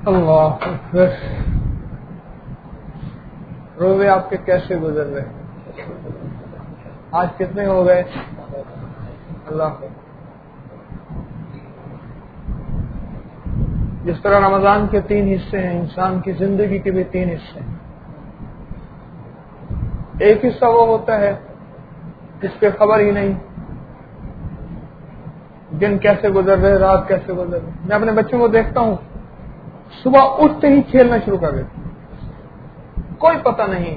اللہ اکبر. روزے آپ کے کیسے گزر رہے؟ آج کتنے ہو گئے؟ اللہ. جس طرح رمضان کے 3 حصے ہیں، انسان کی زندگی کے بھی 3 حصے ہیں. ایک حصہ وہ ہوتا ہے جس پہ خبر ہی نہیں، دن کیسے گزر رہے، رات کیسے گزر رہے. میں اپنے بچوں کو دیکھتا ہوں، صبح اٹھتے ہی کھیلنا شروع کر دیتے، کوئی پتہ نہیں.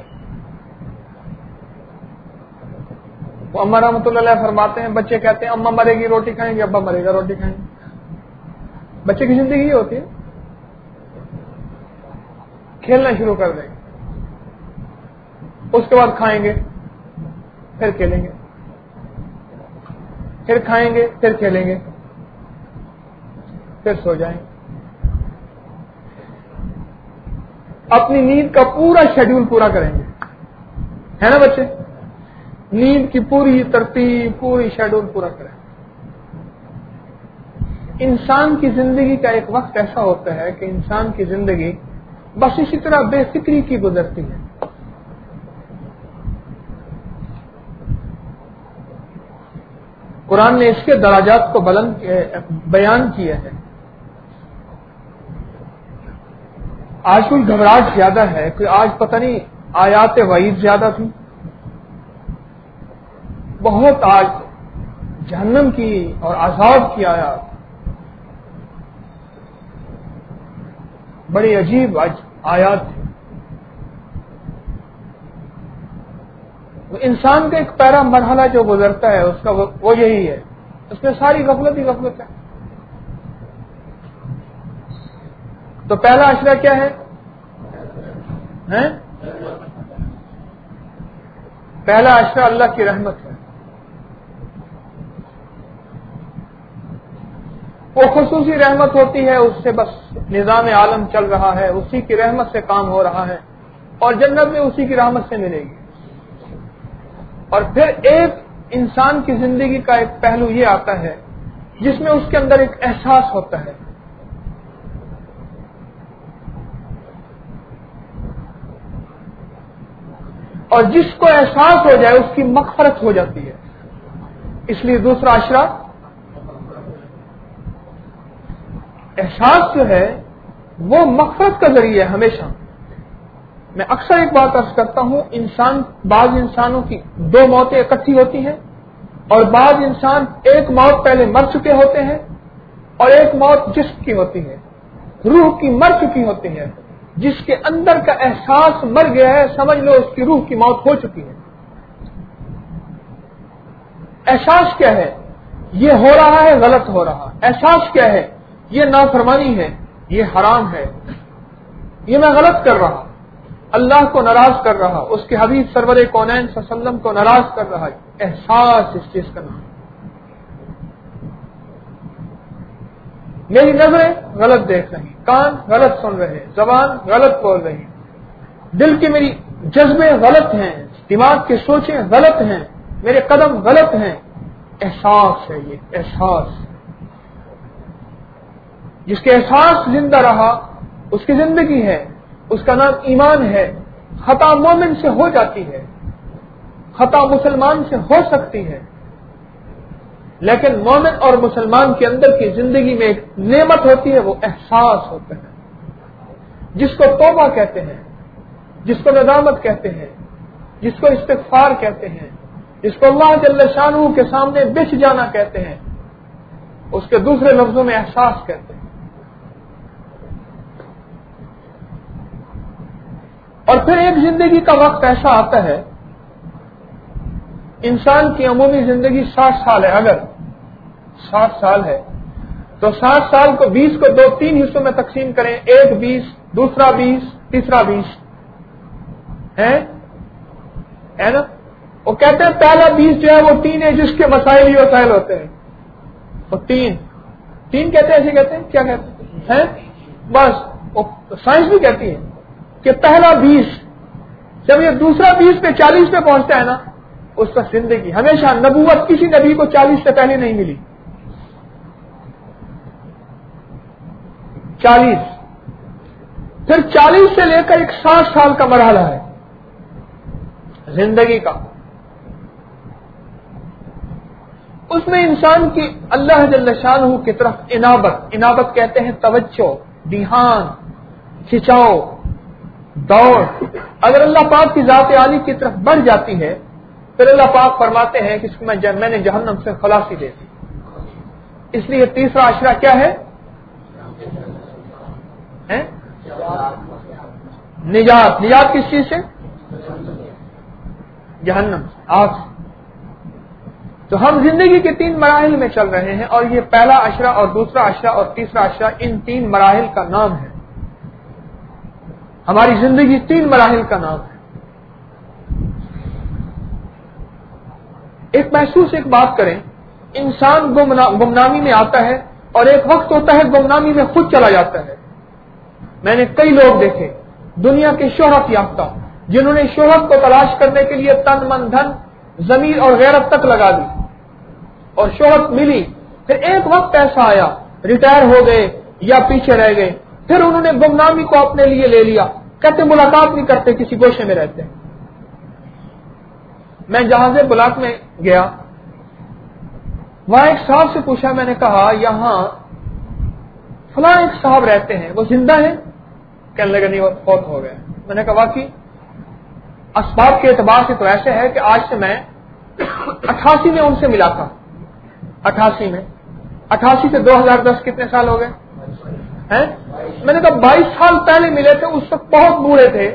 وہ اماں رحمۃ اللہ علیہ فرماتے ہیں، بچے کہتے ہیں اماں مرے گی روٹی کھائیں گے، ابا مرے گا روٹی کھائیں گے. بچے کی زندگی یہ ہوتی ہے، کھیلنا شروع کر دیں گے، اس کے بعد کھائیں گے، پھر کھیلیں گے، پھر کھائیں گے، پھر کھیلیں گے، پھر سو جائیں گے. اپنی نیند کا پورا شیڈول پورا کریں گے، ہے نا بچے؟ نیند کی پوری ترتیب، پوری شیڈول پورا کریں. انسان کی زندگی کا ایک وقت ایسا ہوتا ہے کہ انسان کی زندگی بس اسی طرح بے فکری کی گزرتی ہے. قرآن نے اس کے درجات کو بلند بیان کیا ہے. آج کوئی گھبراہٹ زیادہ ہے، کوئی آج پتہ نہیں آیات وعید زیادہ تھی، بہت آج جہنم کی اور عذاب کی آیات، بڑی عجیب آیات تھی. انسان کا ایک پہلا مرحلہ جو گزرتا ہے اس کا وہ یہی ہے، اس میں ساری غفلت ہی غفلت ہے. تو پہلا عشرہ کیا ہے؟ پہلا عشرہ اللہ کی رحمت ہے. وہ خصوصی رحمت ہوتی ہے، اس سے بس نظام عالم چل رہا ہے، اسی کی رحمت سے کام ہو رہا ہے، اور جنت میں اسی کی رحمت سے ملے گی. اور پھر ایک انسان کی زندگی کا ایک پہلو یہ آتا ہے جس میں اس کے اندر ایک احساس ہوتا ہے. اور جس کو احساس ہو جائے اس کی مغفرت ہو جاتی ہے. اس لیے دوسرا عشرہ احساس جو ہے وہ مغفرت کا ذریعہ ہے ہمیشہ. میں اکثر ایک بات عرض کرتا ہوں، بعض انسانوں کی 2 موتیں اکٹھی ہوتی ہیں، اور بعض انسان ایک موت پہلے مر چکے ہوتے ہیں اور ایک موت جسم کی ہوتی ہے، روح کی مر چکی ہوتی ہے. جس کے اندر کا احساس مر گیا ہے، سمجھ لو اس کی روح کی موت ہو چکی ہے. احساس کیا ہے؟ یہ ہو رہا ہے، غلط ہو رہا. احساس کیا ہے؟ یہ نافرمانی ہے، یہ حرام ہے، یہ میں غلط کر رہا، اللہ کو ناراض کر رہا، اس کے حبیب سرور کونین صلی اللہ علیہ وسلم کو ناراض کر رہا. احساس اس چیز کا نام. میری نظریں غلط دیکھ رہی، کان غلط سن رہے، زبان غلط بول رہی، دل کے میری جذبے غلط ہیں، دماغ کی سوچیں غلط ہیں، میرے قدم غلط ہیں. احساس ہے یہ احساس. جس کے احساس زندہ رہا اس کی زندگی ہے، اس کا نام ایمان ہے. خطا مومن سے ہو جاتی ہے، خطا مسلمان سے ہو سکتی ہے، لیکن مومن اور مسلمان کے اندر کی زندگی میں ایک نعمت ہوتی ہے، وہ احساس ہوتا ہے، جس کو توبہ کہتے ہیں، جس کو ندامت کہتے ہیں، جس کو استغفار کہتے ہیں، جس کو اللہ جل شانہ کے سامنے بچ جانا کہتے ہیں. اس کے دوسرے لفظوں میں احساس کہتے ہیں. اور پھر ایک زندگی کا وقت ایسا آتا ہے، انسان کی عمومی زندگی 60 سال ہے. اگر 60 سال ہے تو 60 سال کو 20 کو 3 حصوں میں تقسیم کریں، ایک 20، دوسرا 20، تیسرا 20 ہے نا. وہ کہتے ہیں پہلا 20 جو ہے وہ ٹین ہے، جس کے مسائل ہی وسائل ہوتے ہیں. وہ تین کہتے ہیں، ایسے کہتے ہیں، کیا کہتے ہیں بس. وہ سائنس بھی کہتی ہے کہ پہلا 20 جب یہ دوسرا 20 پہ 40 پہ پہنچتا ہے نا، اس کا زندگی ہمیشہ، نبوت کسی نبی کو 40 سے پہلے نہیں ملی. 40 پھر 40 سے لے کر 60 سال کا مرحلہ ہے زندگی کا. اس میں انسان کی اللہ جل شانہ کی طرف انابت کہتے ہیں توجہ، دھیان، کھچاؤ، دوڑ. اگر اللہ پاک کی ذات عالی کی طرف بڑھ جاتی ہے پھر اللہ پاک فرماتے ہیں کہ اس کو میں نے جہنم سے خلاصی دے دی. اس لیے تیسرا عشرہ کیا ہے؟ نجات. نجات کس چیز سے؟ جہنم، آگ سے. تو ہم زندگی کے 3 مراحل میں چل رہے ہیں، اور یہ پہلا عشرہ اور دوسرا عشرہ اور تیسرا عشرہ ان 3 مراحل کا نام ہے. ہماری زندگی 3 مراحل کا نام ہے. ایک محسوس ایک بات کریں، انسان گمنامی میں آتا ہے اور ایک وقت ہوتا ہے گمنامی میں خود چلا جاتا ہے. میں نے کئی لوگ دیکھے دنیا کے شہرت یافتہ جنہوں نے شہرت کو تلاش کرنے کے لیے تن من دھن ضمیر اور غیرت تک لگا دی اور شہرت ملی، پھر ایک وقت ایسا آیا ریٹائر ہو گئے یا پیچھے رہ گئے، پھر انہوں نے گمنامی کو اپنے لیے لے لیا، کہتے ملاقات نہیں کرتے، کسی گوشے میں رہتے ہیں. میں جہاز بلاک میں گیا، وہاں ایک صاحب سے پوچھا، میں نے کہا یہاں فلاں ایک صاحب رہتے ہیں، وہ زندہ ہیں؟ کہنے لگا نہیں، وہ فوت ہو گئے. میں نے کہا واقعی؟ اسباب کے اعتبار سے تو ایسے ہے کہ آج سے میں 88 میں ان سے ملا تھا. 88 سے 2010 کتنے سال ہو گئے ہیں؟ میں نے کہا 22 سال پہلے ملے تھے، اس وقت بہت بوڑھے تھے.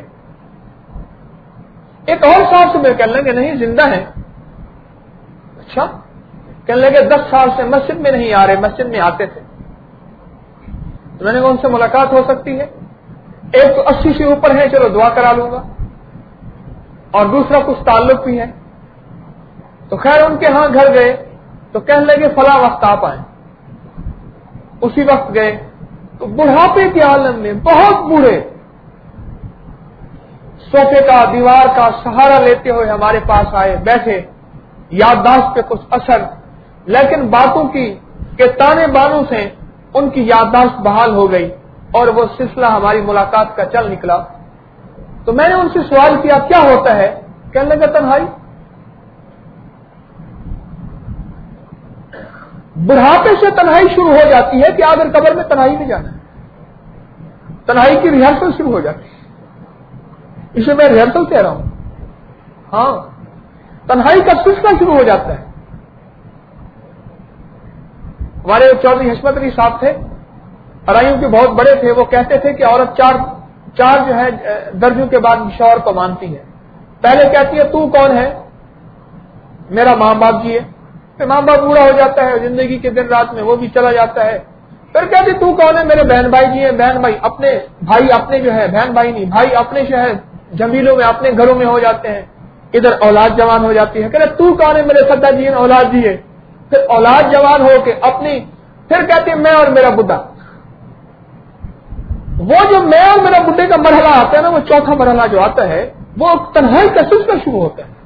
ایک اور صاحب سے مل، کہنے لگے نہیں زندہ ہیں. اچھا. کہنے لگے 10 سال سے مسجد میں نہیں آ رہے، مسجد میں آتے تھے. تو میں نے کہا ان سے ملاقات ہو سکتی ہے؟ ایک تو 80 سے اوپر ہے، چلو دعا کرا لوں گا، اور دوسرا کچھ تعلق بھی ہے. تو خیر ان کے ہاں گھر گئے تو کہنے لگے فلاں وقت آپ آئیں. اسی وقت گئے تو بڑھاپے کے عالم میں بہت بوڑھے، صوفے کا دیوار کا سہارا لیتے ہوئے ہمارے پاس آئے، بیٹھے، یادداشت پہ کچھ اثر، لیکن باتوں کی کہ تانے بانوں سے ان کی یادداشت بحال ہو گئی اور وہ سلسلہ ہماری ملاقات کا چل نکلا. تو میں نے ان سے سوال کیا کیا ہوتا ہے؟ کہنے لگا تنہائی. بڑھاپے سے تنہائی شروع ہو جاتی ہے کہ اگر قبر میں تنہائی میں جانا ہے، تنہائی کی ریہرسل شروع ہو جاتی ہے. اسے میں ریہرسل کہہ رہا ہوں. ہاں، تنہائی کا سلسلہ شروع ہو جاتا ہے. ہمارے چودھری حشمت علی صاحب تھے، ارائیوں کے بہت بڑے تھے. وہ کہتے تھے کہ عورت چار جو ہے درجوں کے بعد شوہر کو مانتی ہے. پہلے کہتی ہے تو کون ہے؟ میرا ماں باپ جی ہے. پھر ماں باپ بوڑھا ہو جاتا ہے، زندگی کے دن رات میں وہ بھی چلا جاتا ہے. پھر کہتی تو کون ہے؟ میرے بہن بھائی جی ہیں. بہن بھائی اپنے، بھائی اپنے جو ہے، بہن بھائی نہیں، بھائی اپنے جو ہے جمیلوں میں اپنے گھروں میں ہو جاتے ہیں. ادھر اولاد جوان ہو جاتی ہے، کہتے تو کون ہے؟ میرے سدا جی ہیں، اولاد جی ہے. پھر اولاد جوان ہو کے اپنی، پھر کہتے ہیں میں اور میرا بڈھا. وہ جو میں اور میرا بڈھے کا مرحلہ آتا ہے نا، وہ چوتھا مرحلہ جو آتا ہے وہ تنہائی کا سلسلہ شروع ہوتا ہے.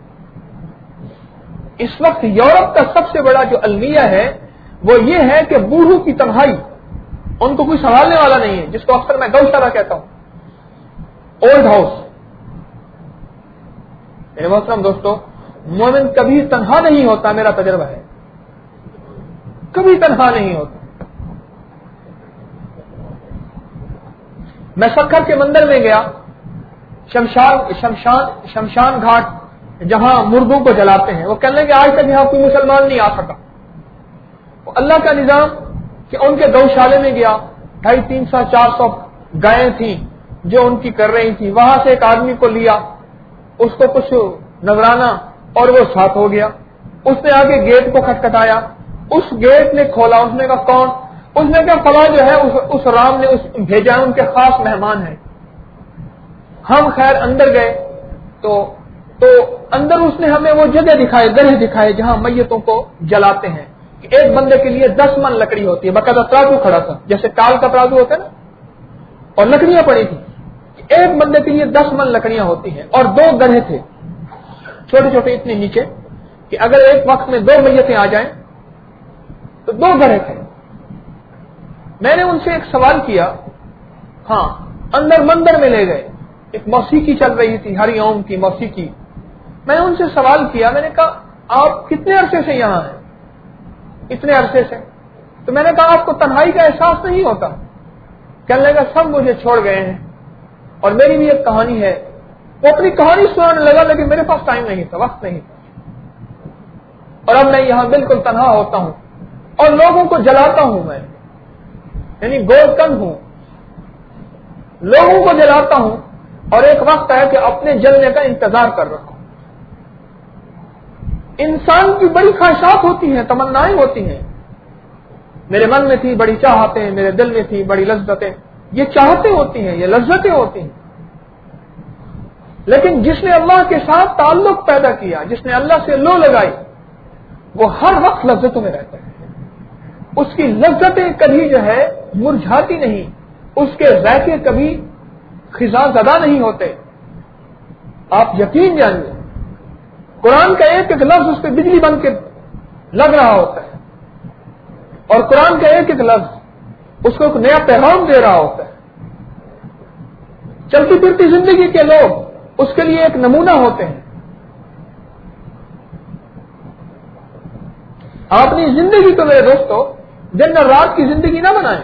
اس وقت یورپ کا سب سے بڑا جو المیہ ہے وہ یہ ہے کہ بوڑھوں کی تنہائی، ان کو کوئی سنبھالنے والا نہیں ہے، جس کو اکثر میں گوشتارا کہتا ہوں، اولڈ ہاؤس. میرے محترم دوستو، مومن کبھی تنہا نہیں ہوتا، میرا تجربہ ہے، کبھی تنہا نہیں ہوتا. میں سکھر کے مندر میں گیا، شمشان گھاٹ جہاں مردوں کو جلاتے ہیں. وہ کہنے لگے آج تک یہاں کوئی مسلمان نہیں آ سکا. وہ اللہ کا نظام کہ ان کے گوشالے میں گیا، 250, 300, 400 گائیں تھیں جو ان کی کر رہی تھی. وہاں سے ایک آدمی کو لیا، اس کو کچھ نذرانہ، اور وہ ساتھ ہو گیا. اس نے آگے گیٹ کو کھٹکھٹایا، اس گیٹ نے کھولا. اس نے کہا کون؟ اس نے کہا فلاں جو ہے اس رام نے بھیجا، ان کے خاص مہمان ہیں. ہم خیر اندر گئے تو اندر اس نے ہمیں وہ جگہ دکھائے، گڑھے دکھائے جہاں میتوں کو جلاتے ہیں. کہ ایک بندے کے لیے 10 من لکڑی ہوتی ہے، باقاعدہ ترازو کھڑا تھا جیسے کال کا ترازو ہوتا ہے نا، اور لکڑیاں پڑی تھی. ایک بندے کے لیے 10 من لکڑیاں ہوتی ہیں، اور 2 گڑھے تھے چھوٹے چھوٹے اتنے نیچے کہ اگر ایک وقت میں 2 میتیں آ جائیں تو 2 گڑھے تھے. میں نے ان سے ایک سوال کیا، ہاں اندر مندر میں لے گئے. ایک موسیقی چل رہی تھی، ہری اوم کی موسیقی. میں نے ان سے سوال کیا، میں نے کہا آپ کتنے عرصے سے یہاں ہیں؟ اتنے عرصے سے. تو میں نے کہا آپ کو تنہائی کا احساس نہیں ہوتا؟ کہنے لگا سب مجھے چھوڑ گئے ہیں اور میری بھی ایک کہانی ہے. وہ اپنی کہانی سنانے لگا لیکن میرے پاس ٹائم نہیں تھا، وقت نہیں تھا، اور اب میں یہاں بالکل تنہا ہوتا ہوں اور لوگوں کو جلاتا ہوں. میں یعنی گول کن ہوں، لوگوں کو جلاتا ہوں اور ایک وقت ہے کہ اپنے جلنے کا انتظار کر رکھوں. انسان کی بڑی خواہشات ہوتی ہیں، تمنائیں ہوتی ہیں. میرے من میں تھی بڑی چاہتیں، میرے دل میں تھی بڑی لذتیں. یہ چاہتیں ہوتی ہیں، یہ لذتیں ہوتی ہیں. لیکن جس نے اللہ کے ساتھ تعلق پیدا کیا، جس نے اللہ سے لو لگائی، وہ ہر وقت لذتوں میں رہتا ہے. اس کی لذتیں کبھی جو ہے مرجھاتی نہیں، اس کے ذائقے کبھی خزاں زدہ نہیں ہوتے. آپ یقین جانیے، قرآن کا ایک ایک لفظ اس پہ بجلی بن کے لگ رہا ہوتا ہے، اور قرآن کا ایک ایک لفظ اس کو ایک نیا پیغام دے رہا ہوتا ہے. چلتی پھرتی زندگی کے لوگ اس کے لیے ایک نمونہ ہوتے ہیں. اپنی زندگی کو میرے دوستو دن اور رات کی زندگی نہ بنائیں.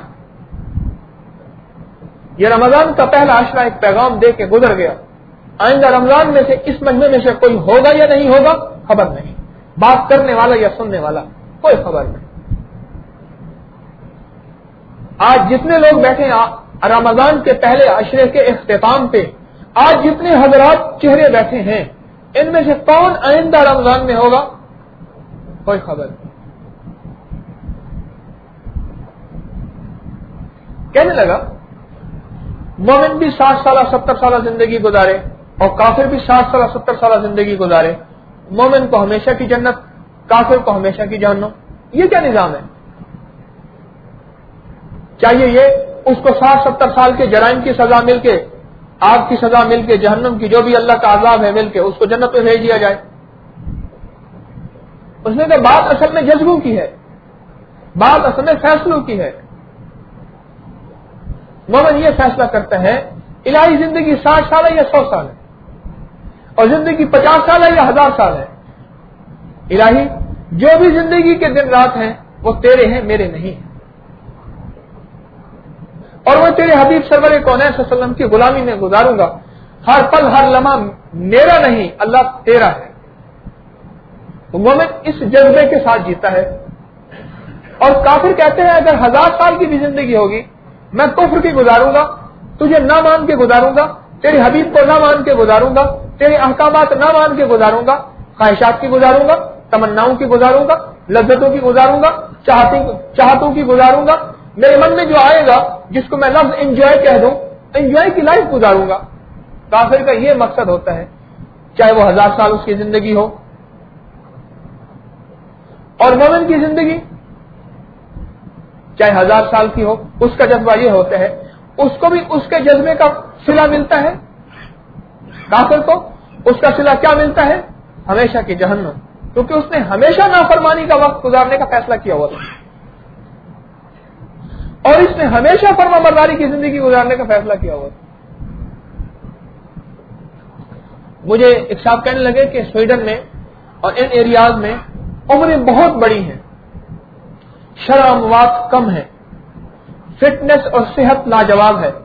یہ رمضان کا پہلا عشرہ ایک پیغام دے کے گزر گیا. آئندہ رمضان میں سے اس مہینے میں سے کوئی ہوگا یا نہیں ہوگا خبر نہیں. بات کرنے والا یا سننے والا کوئی خبر نہیں. آج جتنے لوگ بیٹھے ہیں رمضان کے پہلے عشرے کے اختتام پہ، آج جتنے حضرات چہرے بیٹھے ہیں، ان میں سے کون آئندہ رمضان میں ہوگا کوئی خبر نہیں. کہنے لگا مومن بھی 60 سالہ 70 سالہ زندگی گزارے اور کافر بھی 60 سالہ 70 سالہ زندگی گزارے، مومن کو ہمیشہ کی جنت، کافر کو ہمیشہ کی جہنم. یہ کیا نظام ہے؟ چاہیے یہ اس کو 60-70 سال کے جرائم کی سزا مل کے، آگ کی سزا مل کے، جہنم کی جو بھی اللہ کا عذاب ہے مل کے اس کو جنت میں بھیج دیا جائے. اس نے کہا بات اصل میں جذبوں کی ہے، بات اصل میں فیصلوں کی ہے. مومن یہ فیصلہ کرتا ہے الہی زندگی 60 سال ہے یا 100 سال ہے، اور زندگی 50 سال ہے یا 1000 سال ہے. الہی جو بھی زندگی کے دن رات ہیں وہ تیرے ہیں، میرے نہیں ہیں، اور وہ تیرے حبیب سرور کونین صلی اللہ علیہ وسلم کی غلامی میں گزاروں گا. ہر پل ہر لمحہ میرا نہیں، اللہ تیرا ہے. تو مومن اس جذبے کے ساتھ جیتا ہے. اور کافر کہتے ہیں اگر 1000 سال کی بھی زندگی ہوگی میں کفر کی گزاروں گا، تجھے نہ مان کے گزاروں گا، تیرے حبیب کو نہ مان کے گزاروں گا، تیرے احکامات نہ مان کے گزاروں گا، خواہشات کی گزاروں گا، تمناؤں کی گزاروں گا، لذتوں کی گزاروں گا، چاہتوں کی گزاروں گا. میرے من میں جو آئے گا جس کو میں لفظ انجوائے کہہ دوں، انجوائے کی لائف گزاروں گا. کافر کا یہ مقصد ہوتا ہے، چاہے وہ 1000 سال اس کی زندگی ہو. اور مومن کی زندگی چاہے 1000 سال کی ہو، اس کا جذبہ یہ ہوتا ہے، اس کو بھی اس کے جذبے کا صلہ ملتا ہے. کافر کو اس کا صلہ کیا ملتا ہے؟ ہمیشہ کی جہنم، کیونکہ اس نے ہمیشہ نافرمانی کا وقت گزارنے کا فیصلہ کیا ہوا تھا، اور اس نے ہمیشہ فرما برداری کی زندگی گزارنے کا فیصلہ کیا ہوا تھا. مجھے ایک صاحب کہنے لگے کہ سویڈن میں اور ان ایریاز میں عمریں بہت بڑی ہیں، شرح اموات کم ہے، فٹنس اور صحت لاجواب ہے.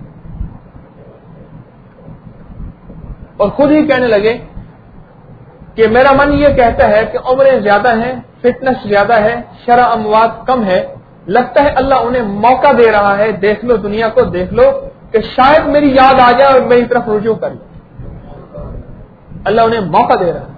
اور خود ہی کہنے لگے کہ میرا من یہ کہتا ہے کہ عمریں زیادہ ہیں، فٹنس زیادہ ہے، شرح اموات کم ہے. لگتا ہے اللہ انہیں موقع دے رہا ہے، دیکھ لو دنیا کو، دیکھ لو کہ شاید میری یاد آ جائے اور میری طرف رجوع کر لے. اللہ انہیں موقع دے رہا ہے.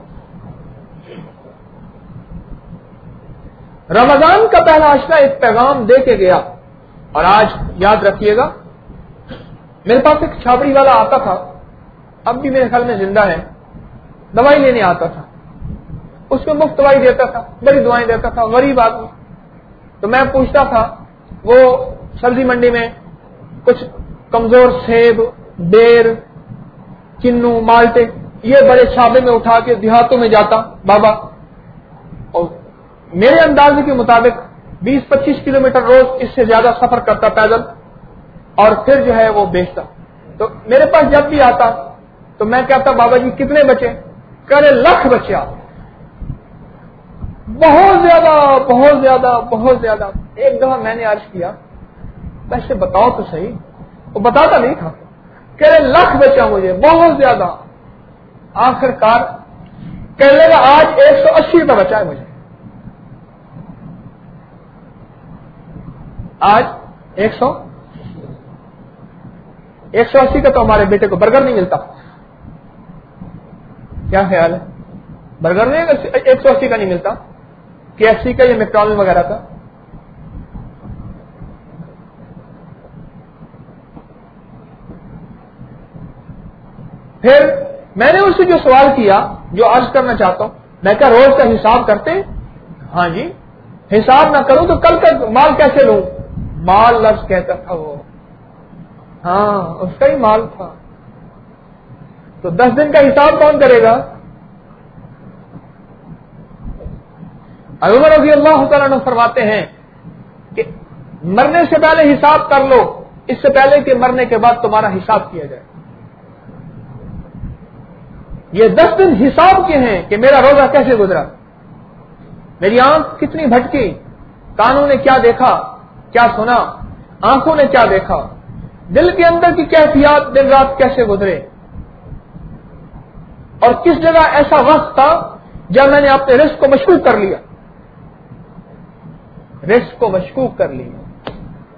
رمضان کا پہلا عشرہ ایک پیغام دے کے گیا. اور آج یاد رکھیے گا، میرے پاس ایک چھاپڑی والا آتا تھا، اب بھی میرے خیال میں زندہ ہے، دوائی لینے آتا تھا. اس میں مفت دوائی دیتا تھا، بڑی دعائیں دیتا تھا، غریب آدمی. تو میں پوچھتا تھا، وہ سبزی منڈی میں کچھ کمزور سیب، بیر، کنو، مالٹے یہ بڑے چھاپے میں اٹھا کے دیہاتوں میں جاتا بابا، اور میرے اندازے کے مطابق 20-25 کلومیٹر روز اس سے زیادہ سفر کرتا پیدل، اور پھر جو ہے وہ بیچتا. تو میرے پاس جب بھی آتا تو میں کہتا بابا جی کتنے بچے؟ کہہ رہے لاکھ بچے آتے. بہت زیادہ بہت زیادہ بہت زیادہ. ایک دفعہ میں نے عرض کیا ویسے بتاؤ تو صحیح. وہ بتاتا نہیں تھا. کہہ رہے لاکھ بچہ مجھے بہت زیادہ. آخر کار کہنے لگا آج 180 کا بچا ہے مجھے. آج 180 کا تو ہمارے بیٹے کو برگر نہیں ملتا. کیا خیال ہے؟ برگر نہیں 180 کا نہیں ملتا. KFC کا یا میکڈونلڈ وغیرہ کا. پھر میں نے اس سے جو سوال کیا جو عرض کرنا چاہتا ہوں, میں کہا روز کا حساب کرتے؟ ہاں جی. حساب نہ کروں تو کل کا مال کیسے لوں؟ مال لفظ کہتا تھا وہ. ہاں اس کا ہی مال تھا. تو 10 دن کا حساب کون کرے گا؟ عمر رضی اللہ تعالیٰ عنہ فرماتے ہیں کہ مرنے سے پہلے حساب کر لو, اس سے پہلے کہ مرنے کے بعد تمہارا حساب کیا جائے. یہ 10 دن حساب کے ہیں کہ میرا روزہ کیسے گزرا, میری آنکھ کتنی بھٹکی, کانوں نے کیا دیکھا کیا سنا, آنکھوں نے کیا دیکھا, دل کے اندر کی کیفیات دن رات کیسے گزرے, اور کس جگہ ایسا وقت تھا جب میں نے اپنے رزق کو مشکوک کر لیا. رزق کو مشکوک کر لیا.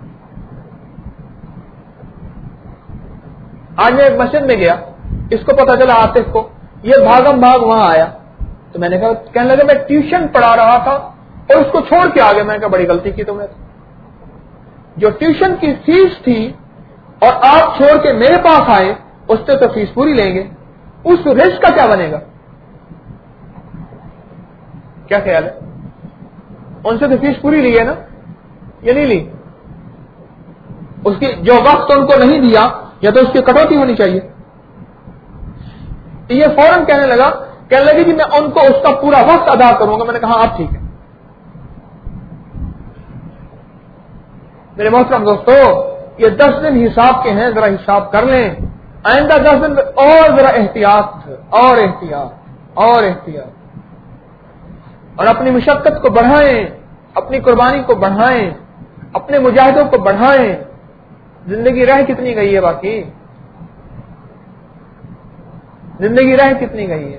آج میں ایک مسجد میں گیا, اس کو پتا چلا عاطف کو, یہ بھاگم بھاگ وہاں آیا. تو میں نے کہا, کہنے لگا میں ٹیوشن پڑھا رہا تھا اور اس کو چھوڑ کے آ گیا. میں نے کہا بڑی غلطی کی تم نے. جو ٹیوشن کی فیس تھی اور آپ چھوڑ کے میرے پاس آئے, اس سے تو فیس پوری لیں گے, اس رزق کا کیا بنے گا؟ کیا خیال ہے؟ ان سے تو فیس پوری لی ہے نا, یا نہیں لی؟ اس کی جو وقت ان کو نہیں دیا یا تو اس کی کٹوتی ہونی چاہیے. یہ فوراً کہنے لگی کہ میں ان کو اس کا پورا وقت ادا کروں گا. میں نے کہا آپ ٹھیک ہے. میرے محترم دوستو, یہ 10 دن حساب کے ہیں, ذرا حساب کر لیں. آئندہ 10 دن اور ذرا احتیاط اور احتیاط اور احتیاط, اور اپنی مشقت کو بڑھائیں, اپنی قربانی کو بڑھائیں, اپنے مجاہدوں کو بڑھائیں. زندگی رہ کتنی گئی ہے, باقی زندگی رہ کتنی گئی ہے.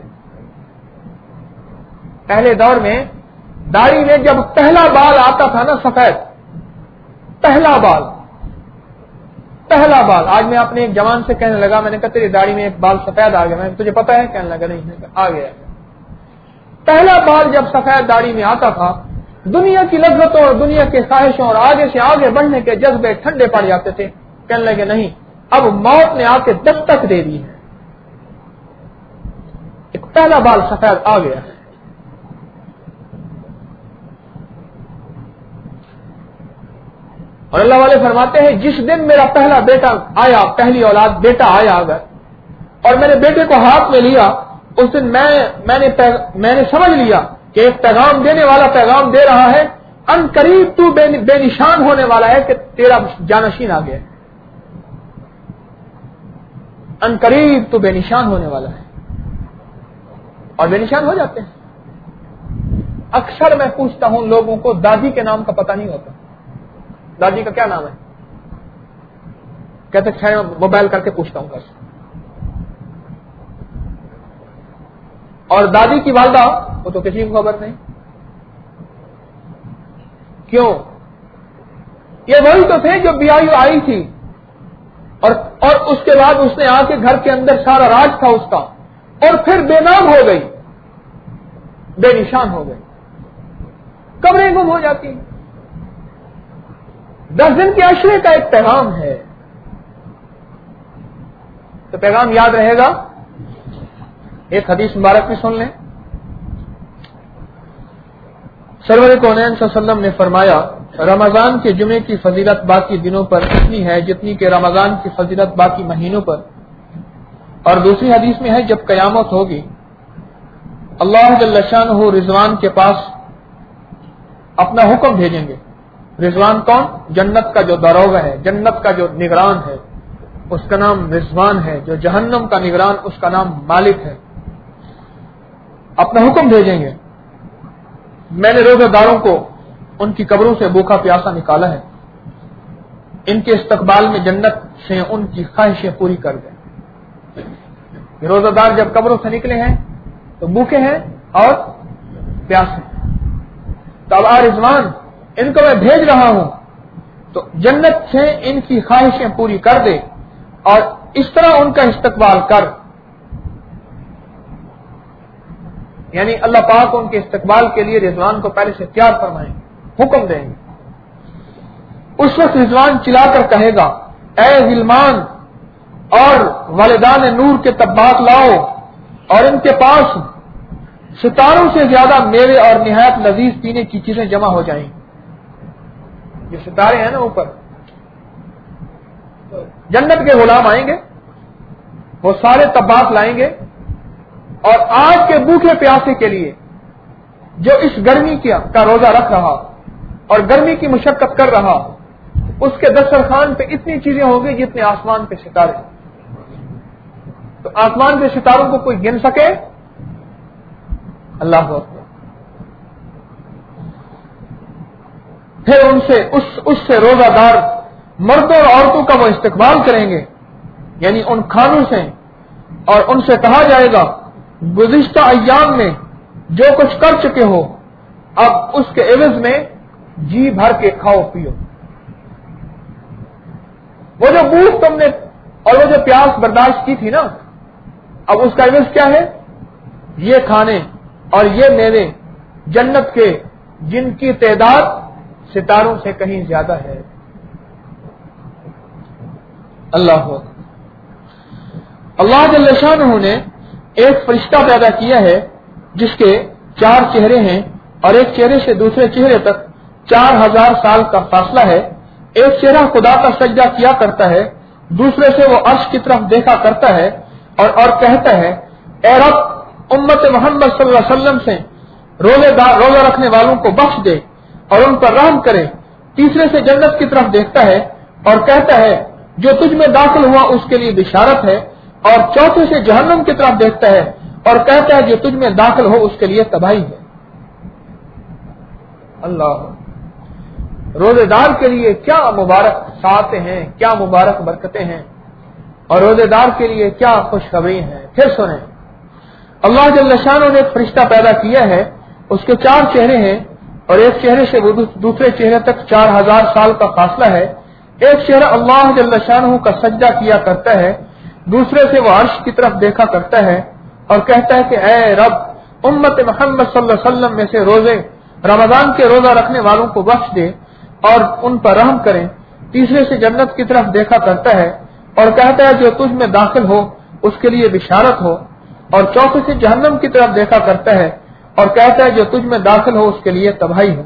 پہلے دور میں داڑھی میں جب پہلا بال آتا تھا نا سفید, پہلا بال, آج میں اپنے ایک جوان سے کہنے لگا, میں نے کہا تیری داڑھی میں ایک بال سفید آ گیا. میں تجھے پتا ہے؟ کہنے لگا نہیں, آ گیا. پہلا بال جب سفید داڑھی میں آتا تھا, دنیا کی لذتوں اور دنیا کے خواہشوں اور آگے سے آگے بڑھنے کے جذبے ٹھنڈے پڑ جاتے تھے. کہنے لگے نہیں, اب موت نے آ کے دستک دے دی ہے, ایک پہلا بال سفید آ گیا. اور اللہ والے فرماتے ہیں جس دن میرا پہلا بیٹا آیا, پہلی اولاد بیٹا آیا اگر, اور میں نے بیٹے کو ہاتھ میں لیا, اس دن میں نے سمجھ لیا کہ ایک پیغام دینے والا پیغام دے رہا ہے, ان قریب تو بے نشان ہونے والا ہے کہ تیرا جانشین آ گیا. ان قریب تو بے نشان ہونے والا ہے, اور بے نشان ہو جاتے ہیں. اکثر میں پوچھتا ہوں لوگوں کو, دادی کے نام کا پتہ نہیں ہوتا. دادی کا کیا نام ہے؟ کہتے ہیں موبائل کر کے پوچھتا ہوں بس. اور دادی کی والدہ وہ تو کسی کو خبر نہیں. کیوں؟ یہ وہی تو تھے جو بیائی آئی تھی, اور اس کے بعد اس نے آ کے گھر کے اندر سارا راج تھا اس کا, اور پھر بے نام ہو گئی, بے نشان ہو گئی, قبریں گم ہو جاتی ہیں. 10 دن کے عشرے کا ایک پیغام ہے, تو پیغام یاد رہے گا. ایک حدیث مبارک بھی سن لیں. سرور کونین صلی اللہ علیہ وسلم نے فرمایا, رمضان کے جمعے کی فضیلت باقی دنوں پر اتنی ہے جتنی کہ رمضان کی فضیلت باقی مہینوں پر. اور دوسری حدیث میں ہے جب قیامت ہوگی اللہ جل شانہ رضوان کے پاس اپنا حکم بھیجیں گے رضوان کون؟ جنت کا جو داروغہ ہے، جنت کا جو نگران ہے، اس کا نام رضوان ہے. جو جہنم کا نگران، اس کا نام مالک ہے. اپنا حکم بھیجیں گے. میں نے روزہ داروں کو ان کی قبروں سے بھوکا پیاسا نکالا ہے، ان کے استقبال میں جنت سے ان کی خواہشیں پوری کر دیں. روزہ دار جب قبروں سے نکلے ہیں تو بھوکے ہیں اور پیاسے ہیں. تو اب رضوان، ان کو میں بھیج رہا ہوں تو جنت سے ان کی خواہشیں پوری کر دے اور اس طرح ان کا استقبال کر. یعنی اللہ پاک ان کے استقبال کے لیے رضوان کو پہلے سے تیار فرمائیں، حکم دیں گے. اس وقت رضوان چلا کر کہے گا، اے غلمان اور والدان نور کے طباق لاؤ، اور ان کے پاس ستاروں سے زیادہ میوے اور نہایت لذیذ پینے کی چیزیں جمع ہو جائیں. یہ ستارے ہیں نا اوپر، جنت کے غلام آئیں گے، وہ سارے طباق لائیں گے، اور آج کے بھوکے پیاسے کے لیے جو اس گرمی کا روزہ رکھ رہا اور گرمی کی مشقت کر رہا، اس کے دسترخوان پہ اتنی چیزیں ہوں گی جتنے آسمان پہ ستارے. تو آسمان کے ستاروں کو کوئی گن سکے؟ اللہ اکبر. پھر اس سے روزہ دار مردوں اور عورتوں کا وہ استقبال کریں گے، یعنی ان کھانوں سے، اور ان سے کہا جائے گا گزشتہ ایام میں جو کچھ کر چکے ہو اب اس کے عوض میں جی بھر کے کھاؤ پیو. وہ جو بھوک تم نے اور وہ جو پیاس برداشت کی تھی نا، اب اس کا عوض کیا ہے؟ یہ کھانے اور یہ میوے جنت کے، جن کی تعداد ستاروں سے کہیں زیادہ ہے. اللہ جل شانہ نے ایک فرشتہ پیدا کیا ہے جس کے 4 چہرے ہیں، اور ایک چہرے سے دوسرے چہرے تک 4000 سال کا فاصلہ ہے. ایک چہرہ خدا کا سجدہ کیا کرتا ہے، دوسرے سے وہ عرش کی طرف دیکھا کرتا ہے اور کہتا ہے، اے رب، امت محمد صلی اللہ علیہ وسلم سے روزہ رکھنے والوں کو بخش دے اور ان پر رحم کرے. تیسرے سے جنت کی طرف دیکھتا ہے اور کہتا ہے، جو تجھ میں داخل ہوا اس کے لیے بشارت ہے. اور چوتھے سے جہنم کی طرف دیکھتا ہے اور کہتا ہے، جو تجھ میں داخل ہو اس کے لیے تباہی ہے. اللہ، روزے دار کے لیے کیا مبارک ساعتیں ہیں، کیا مبارک برکتیں ہیں، اور روزے دار کے لیے کیا خوشخبری ہے. پھر سنیں، اللہ جل شانہ نے ایک فرشتہ پیدا کیا ہے، اس کے 4 چہرے ہیں، اور ایک چہرے سے دوسرے چہرے تک 4000 سال کا فاصلہ ہے. ایک چہرہ اللہ جل شانہ کا سجدہ کیا کرتا ہے، دوسرے سے وہ عرش کی طرف دیکھا کرتا ہے اور کہتا ہے کہ اے رب، امت محمد صلی اللہ علیہ وسلم میں سے رمضان کے روزہ رکھنے والوں کو بخش دے اور ان پر رحم کریں. تیسرے سے جنت کی طرف دیکھا کرتا ہے اور کہتا ہے، جو تجھ میں داخل ہو اس کے لیے بشارت ہو. اور چوتھے سے جہنم کی طرف دیکھا کرتا ہے اور کہتا ہے، جو تجھ میں داخل ہو اس کے لیے تباہی ہو.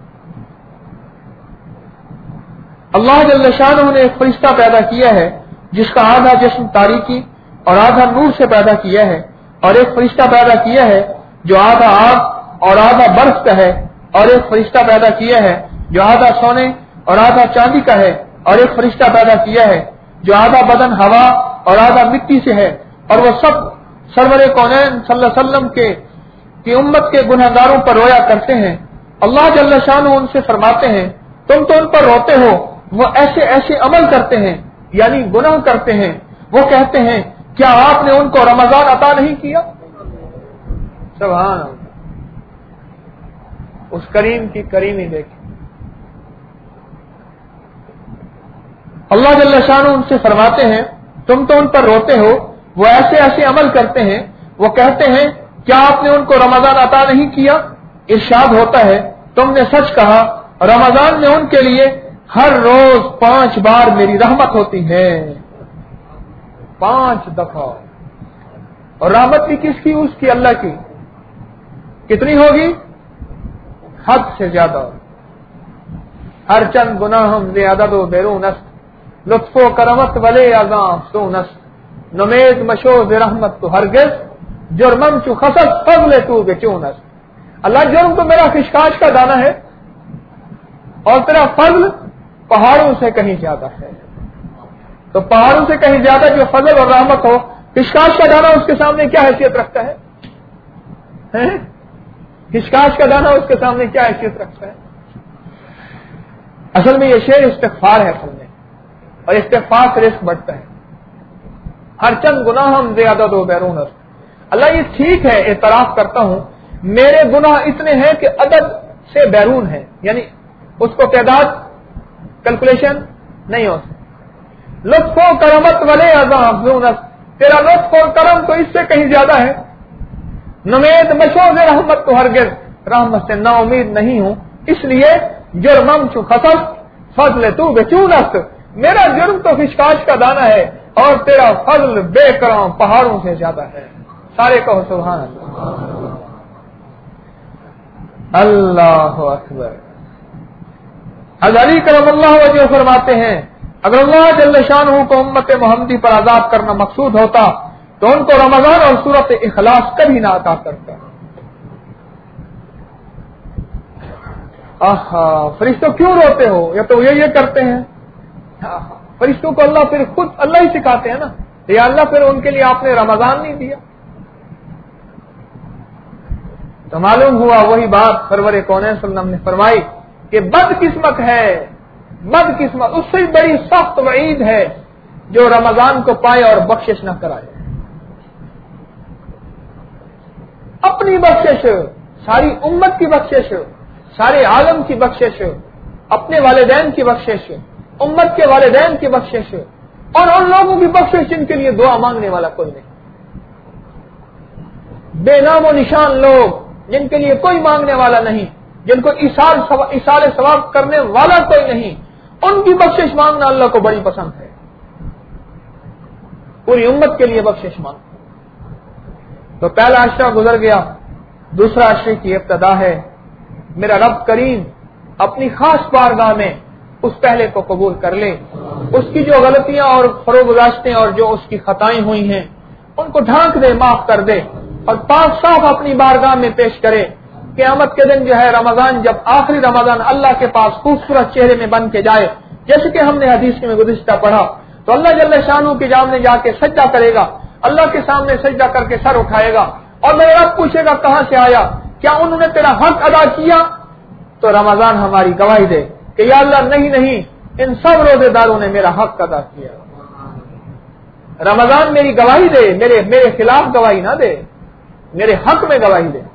اللہ جل شانہ نے ایک فرشتہ پیدا کیا ہے جس کا آدھا جسم تاریکی اور آدھا نور سے پیدا کیا ہے، اور ایک فرشتہ پیدا کیا ہے جو آدھا آگ اور آدھا برف کا ہے، اور ایک فرشتہ پیدا کیا ہے جو آدھا سونے اور آدھا چاندی کا ہے، اور ایک فرشتہ پیدا کیا ہے جو آدھا بدن ہوا اور آدھا مٹی سے ہے. اور وہ سب سرور کونین صلی اللہ علیہ وسلم کی امت کے گنہگاروں پر رویا کرتے ہیں. اللہ جل شانہ ان سے فرماتے ہیں، تم تو ان پر روتے ہو، وہ ایسے ایسے عمل کرتے ہیں، یعنی گناہ کرتے ہیں. وہ کہتے ہیں، کیا آپ نے ان کو رمضان عطا نہیں کیا؟ سبحان اللہ، اس کریم کی کریمی دیکھیں. اللہ جل شانہ ان سے فرماتے ہیں، تم تو ان پر روتے ہو، وہ ایسے ایسے عمل کرتے ہیں. وہ کہتے ہیں، کیا آپ نے ان کو رمضان عطا نہیں کیا؟ ارشاد ہوتا ہے، تم نے سچ کہا، رمضان میں ان کے لیے ہر روز 5 بار میری رحمت ہوتی ہے. 5 دفعہ. اور رحمت بھی کس کی؟ اس کی، اللہ کی. کتنی ہوگی؟ حد سے زیادہ. ہر چند گناہم زیادہ دو بیرون است، لطف و کرمت ولے اعظام سون است، نمید مشو ز رحمت تو ہرگز، جرمم چو خصت فضل تو بچون است. اللہ، جرم تو میرا خشخاش کا دانا ہے، اور تیرا فضل پہاڑوں سے کہیں زیادہ ہے. تو پہاڑوں سے کہیں زیادہ جو فضل اور رحمت ہو، خشخاش کا دانہ اس کے سامنے کیا حیثیت رکھتا ہے؟ خشخاش کا دانہ اس کے سامنے کیا حیثیت رکھتا ہے؟ اصل میں یہ شعر استغفار ہے اصل میں، اور استغفار سے رزق بڑھتا ہے. ہر چند گناہ ہم زیادہ دو بیرون است. اللہ یہ ٹھیک ہے، اعتراف کرتا ہوں میرے گناہ اتنے ہیں کہ عدد سے بیرون ہے، یعنی اس کو تعداد کیلکولیشن نہیں ہو سکتی. لطف و کرمت والے عذاب تیرا لطف و کرم تو اس سے کہیں زیادہ ہے. نمید مشوز رحمت تو ہرگز رحمت سے نا امید نہیں ہوں، اس لیے جرمم چو خصف فضل تو بچونست. میرا جرم تو خشخاش کا دانہ ہے اور تیرا فضل بے کرم پہاڑوں سے زیادہ ہے. سارے کہو سبحان اللہ. اللہ اکبر. علی کرم اللہ وجہ فرماتے ہیں اگر اللہ جل شانہ کو امت محمدی پر عذاب کرنا مقصود ہوتا تو ان کو رمضان اور سورت اخلاص کبھی نہ عطا کرتا. فرشتوں کیوں روتے ہو؟ یا تو یہ کرتے ہیں. فرشتوں کو اللہ پھر خود اللہ ہی سکھاتے ہیں نا. یا اللہ پھر ان کے لیے آپ نے رمضان نہیں دیا. تو معلوم ہوا وہی بات سرور کونین صلی اللہ علیہ وسلم نے فرمائی کہ بد قسمت ہے، بد قسمت اس سے بڑی سخت وعید ہے جو رمضان کو پائے اور بخشش نہ کرائے. اپنی بخشش، ساری امت کی بخشش، سارے عالم کی بخشش، اپنے والدین کی بخشش، امت کے والدین کی بخشش، اور ان لوگوں کی بخشش جن کے لیے دعا مانگنے والا کوئی نہیں. بے نام و نشان لوگ جن کے لیے کوئی مانگنے والا نہیں، جن کو ایصال ثواب کرنے والا کوئی نہیں، ان کی بخشش مانگنا اللہ کو بڑی پسند ہے. پوری امت کے لیے بخشش مانگ. تو پہلا عشرہ گزر گیا، دوسرا عشرے کی ابتدا ہے. میرا رب کریم اپنی خاص بارگاہ میں اس پہلے کو قبول کر لے، اس کی جو غلطیاں اور فروگزاشتیں اور جو اس کی خطائیں ہوئی ہیں ان کو ڈھانک دے، معاف کر دے، اور پاک صاف اپنی بارگاہ میں پیش کرے. قیامت کے دن جو ہے رمضان، جب آخری رمضان اللہ کے پاس خوبصورت چہرے میں بن کے جائے، جیسے کہ ہم نے حدیث میں گزشتہ پڑھا، تو اللہ جل شانہ کی جام میں جا کے سجدہ کرے گا، اللہ کے سامنے سجدہ کر کے سر اٹھائے گا اور میرا رب پوچھے گا کہاں سے آیا، کیا انہوں نے تیرا حق ادا کیا؟ تو رمضان ہماری گواہی دے کہ یا اللہ نہیں، ان سب روزے داروں نے میرا حق ادا کیا. رمضان میری گواہی دے، میرے خلاف گواہی نہ دے، میرے حق میں گواہی دے.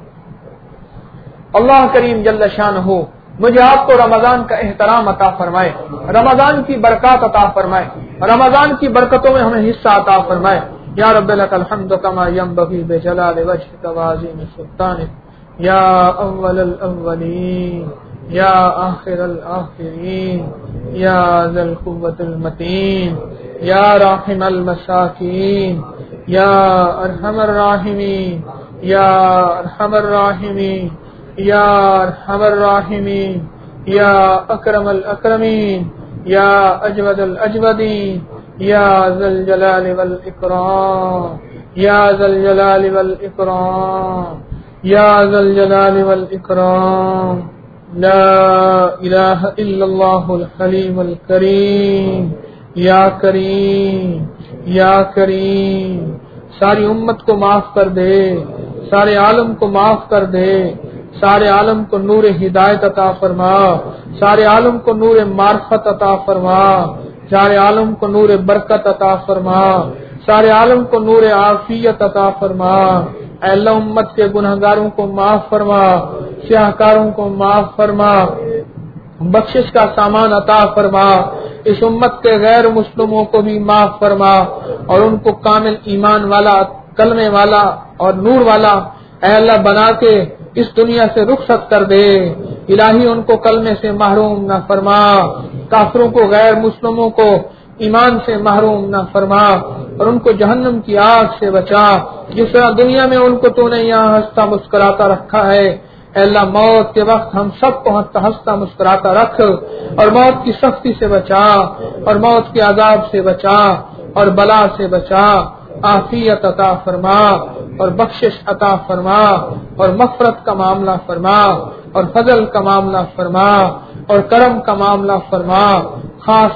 اللہ کریم جل شانہ مجھے آپ کو رمضان کا احترام عطا فرمائے، رمضان کی برکات عطا فرمائے، رمضان کی برکتوں میں ہمیں حصہ عطا فرمائے. یا رب لک الحمد کما ینبغی بجلال وجهک وعظیم سلطانک یا اول الاولین یا آخر الآخرین یا ذی القوة المتین یا راحم المساکین یا ارحم الراحمین یا ارحم الراحمین یا ارحم الراحمین یا اکرم الاکرمین یا اجود الاجودین یا ذی الجلال والاکرام یا ذی الجلال والاکرام یا ذی الجلال والاکرام. لا الہ الا اللہ الحلیم الکریم یا کریم یا کریم. ساری امت کو معاف کر دے، سارے عالم کو معاف کر دے، سارے عالم کو نور ہدایت عطا فرما، سارے عالم کو نور معرفت عطا فرما، سارے عالم کو نور برکت عطا فرما، سارے عالم کو نور عافیت عطا فرما. اے اللہ امت کے گنہگاروں کو معاف فرما، سیاہکاروں کو معاف فرما، بخشش کا سامان عطا فرما. اس امت کے غیر مسلموں کو بھی معاف فرما اور ان کو کامل ایمان والا، کلمے والا اور نور والا اے اللہ بنا کے اس دنیا سے رخصت کر دے. الہی ان کو کلمے سے محروم نہ فرما، کافروں کو، غیر مسلموں کو ایمان سے محروم نہ فرما اور ان کو جہنم کی آگ سے بچا. جس طرح دنیا میں ان کو تو نے یہاں ہنستا مسکراتا رکھا ہے، اے اللہ موت کے وقت ہم سب کو ہنستا مسکراتا رکھ اور موت کی سختی سے بچا اور موت کے عذاب سے بچا اور بلا سے بچا. عافیت عطا فرما اور بخشش عطا فرما اور مغفرت کا معاملہ فرما اور فضل کا معاملہ فرما اور کرم کا معاملہ فرما، خاص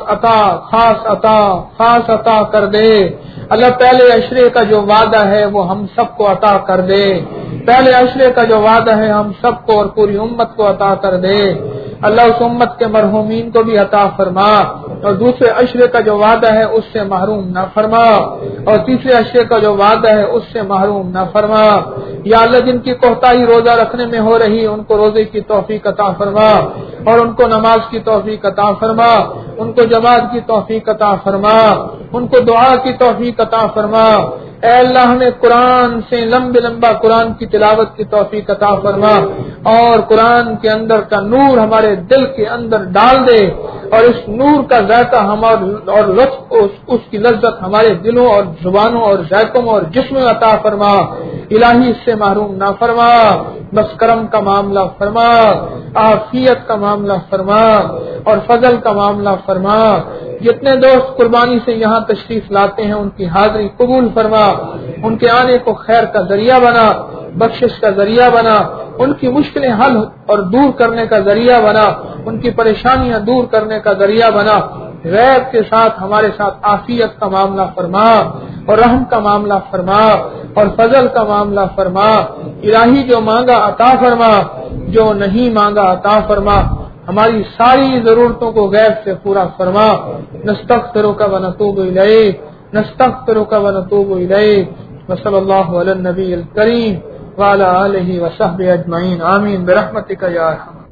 عطا کر دے اللہ۔ پہلے عشرے کا جو وعدہ ہے وہ ہم سب کو عطا کر دے، پہلے عشرے کا جو وعدہ ہے ہم سب کو اور پوری امت کو عطا کر دے اللہ۔ اس امت کے مرحومین کو بھی عطا فرما، اور دوسرے عشرے کا جو وعدہ ہے اس سے محروم نہ فرما، اور تیسرے عشرے کا جو وعدہ ہے اس سے محروم نہ فرما۔ یا اللہ جن کی کوتاہی روزہ رکھنے میں ہو رہی ان کو روزے کی توفیق عطا فرما، اور ان کو نماز کی توفیق عطا فرما، ان کو جماعت کی توفیق عطا فرما، ان کو دعا کی توفیق عطا فرما۔ اے اللہ ہمیں قرآن سے لمبا قرآن کی تلاوت کی توفیق عطا فرما، اور قرآن کے اندر کا نور ہمارے دل کے اندر ڈال دے، اور اس نور کا ذائقہ اور لطف اس کی لذت ہمارے دلوں اور زبانوں اور ذائقوں اور جسم میں عطا فرما۔ الہی اس سے محروم نہ فرما، بس کرم کا معاملہ فرما، عافیت کا معاملہ فرما، اور فضل کا معاملہ فرما۔ جتنے دوست قربانی سے یہاں تشریف لاتے ہیں ان کی حاضری قبول فرما، ان کے آنے کو خیر کا ذریعہ بنا، بخشش کا ذریعہ بنا، ان کی مشکلیں حل اور دور کرنے کا ذریعہ بنا، ان کی پریشانیاں دور کرنے کا ذریعہ بنا۔ غیر کے ساتھ ہمارے ساتھ عافیت کا معاملہ فرما، اور رحم کا معاملہ فرما، اور فضل کا معاملہ فرما۔ الہی جو مانگا عطا فرما، جو نہیں مانگا عطا فرما۔ ہماری ساری ضرورتوں کو غیب سے پورا فرما۔ نستغفرک و نتوب الیک، نستغفرک و نتوب الیک، وصلی اللہ علی النبی الکریم وعلی آلہ وصحبہ اجمعین، آمین برحمتک یا ارحم۔